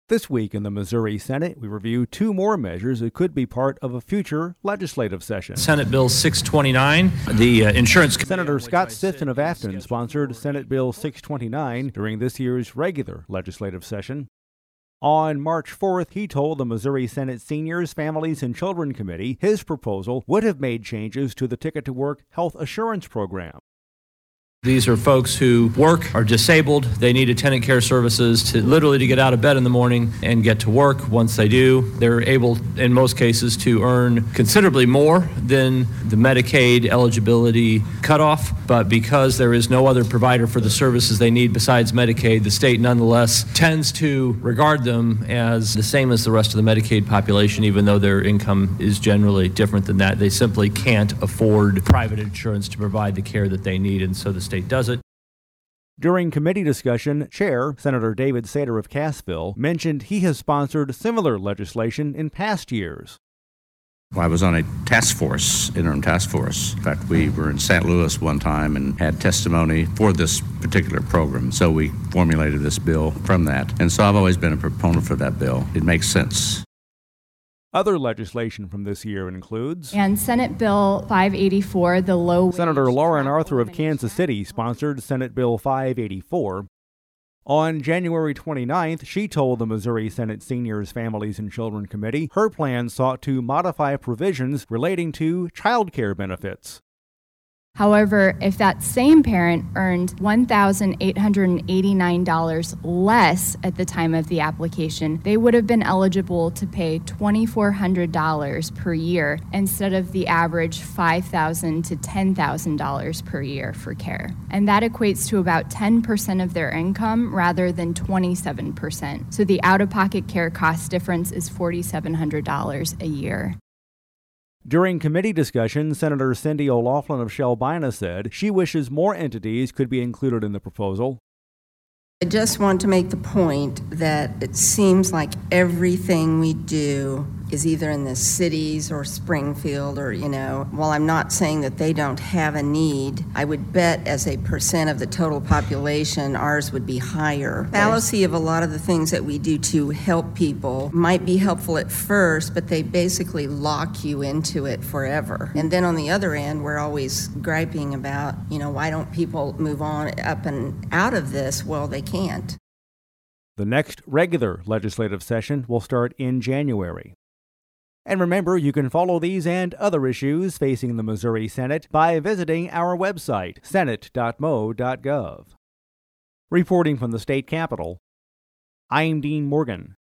This week in the Missouri Senate, we review two more measures that could be part of a future legislative session. Senate Bill 629, the insurance... Senator Scott Stifton of Afton sponsored Senate Bill 629 during this year's regular legislative session. On March 4th, he told the Missouri Senate Seniors, Families, and Children Committee his proposal would have made changes to the Ticket to Work health assurance program. These are folks who work, are disabled. They need attendant care services to literally to get out of bed in the morning and get to work. Once they do, they're able, in most cases, to earn considerably more than the Medicaid eligibility cutoff. But because there is no other provider for the services they need besides Medicaid, the state nonetheless tends to regard them as the same as the rest of the Medicaid population, even though their income is generally different than that. They simply can't afford private insurance to provide the care that they need, and so the state does it. During committee discussion, Chair Senator David Sater of Cassville mentioned he has sponsored similar legislation in past years. Well, I was on a interim task force. In fact, we were in St. Louis one time and had testimony for this particular program. So we formulated this bill from that. And so I've always been a proponent for that bill. It makes sense. Other legislation from this year includes... And Senate Bill 584, the low... Senator Lauren Arthur of Kansas City sponsored Senate Bill 584. On January 29th, she told the Missouri Senate Seniors, Families, and Children Committee her plan sought to modify provisions relating to child care benefits. However, if that same parent earned $1,889 less at the time of the application, they would have been eligible to pay $2,400 per year instead of the average $5,000 to $10,000 per year for care. And that equates to about 10% of their income rather than 27%. So the out-of-pocket care cost difference is $4,700 a year. During committee discussion, Senator Cindy O'Loughlin of Shelbina said she wishes more entities could be included in the proposal. I just want to make the point that it seems like everything we do is either in the cities or Springfield or, while I'm not saying that they don't have a need, I would bet as a percent of the total population, ours would be higher. The fallacy of a lot of the things that we do to help people might be helpful at first, but they basically lock you into it forever. And then on the other end, we're always griping about, why don't people move on up and out of this? Well, they can't. The next regular legislative session will start in January. And remember, you can follow these and other issues facing the Missouri Senate by visiting our website, senate.mo.gov. Reporting from the state capitol, I'm Dean Morgan.